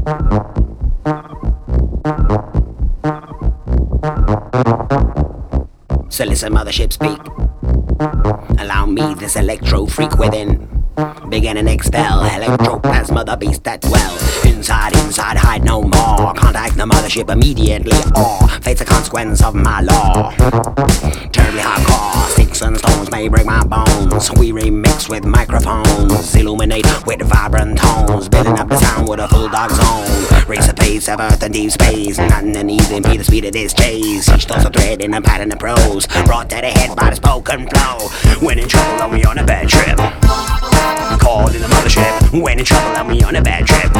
So listen, mothership, speak. Allow me, this electro freak within. Begin and expel electroplasma, the beast that dwell inside, hide no more. Contact the mothership immediately, or face the consequence of my law. Terribly hardcore, sticks and stones may break my bones. We remix with microphones, illuminate with vibrant tones, building up the sound with a full dark zone. Raise the pace of earth and deep space, nothing an easy be the speed of this chase. Each thoughts a thread in a pattern of prose, brought to the head by the spoken flow. When in trouble, are we on a bad trip? Call in the mothership. When in trouble, and we on a bad trip.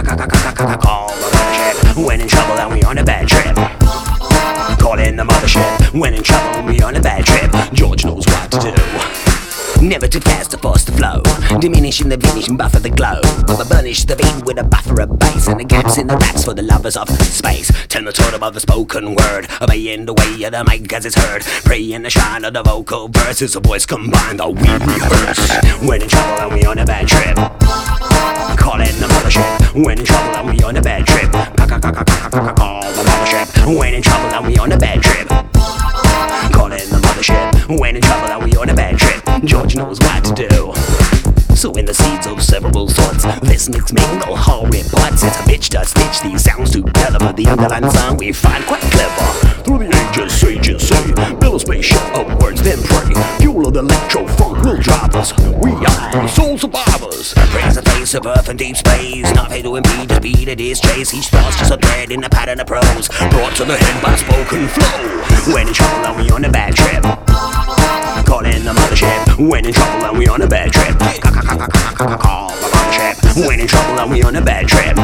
Call the mothership. When in trouble, and we on a bad trip. Call in the mothership. When in trouble, we on a bad trip. George knows what to do. Never too fast to force the flow, diminishing the finish and buffer the glow. But burnish the beat with a buffer of bass, and the gaps in the raps for the lovers of space. Turn the totem of the spoken word, obeying the way of the mic as it's heard. Pray in the shine of the vocal verses, a voice combined that we rehearse. When in trouble and we on a bad trip, call in the mothership. When in trouble and we on a bad trip, call the mothership. When in trouble and we on a bad trip, call in the mothership. When in trouble and we on a bad trip, George knows what to do. So in the seeds of several sorts, this mix mingle all reports. It's a bitch to stitch these sounds together, but the underlying sound we find quite clever. Through the ages, sages say, build a spaceship of words, then pray. Fuel of the electro funk will drive us. We are soul survivors. Praise the face of earth and deep space, nothing to impede the speed of this chase. Each thought's just a thread in the pattern of prose, brought to the head by spoken flow. When in trouble and we on a bad trip, call in the mothership. When in trouble and we on a bad trip, call the mothership. When in trouble and we on a bad trip,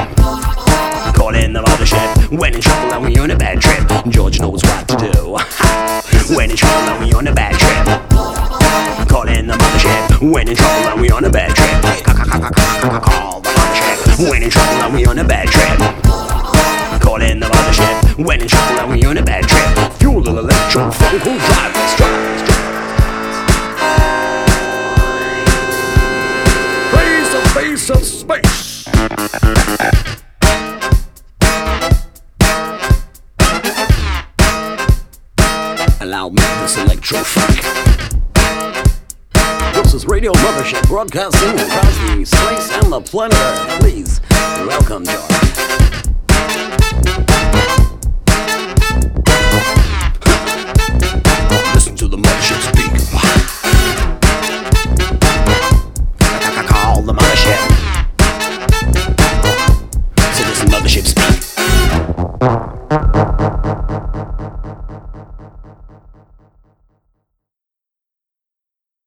call in the mothership. When in trouble and we on a bad trip, George knows what to do. When in trouble and we on a bad trip, call in the mothership. When in trouble and we on a bad trip, call the mothership. When in trouble and we on a bad trip, call in the mothership. When in trouble and we on a bad trip, fuel the electro funk will drive us, drive us. Face of space. Allow me this electro freak. This is Radio Mothership broadcasting across the space and the planet Earth. Please welcome George. Listen to the mothership speak. Call the mothership. So listen, mothership speak.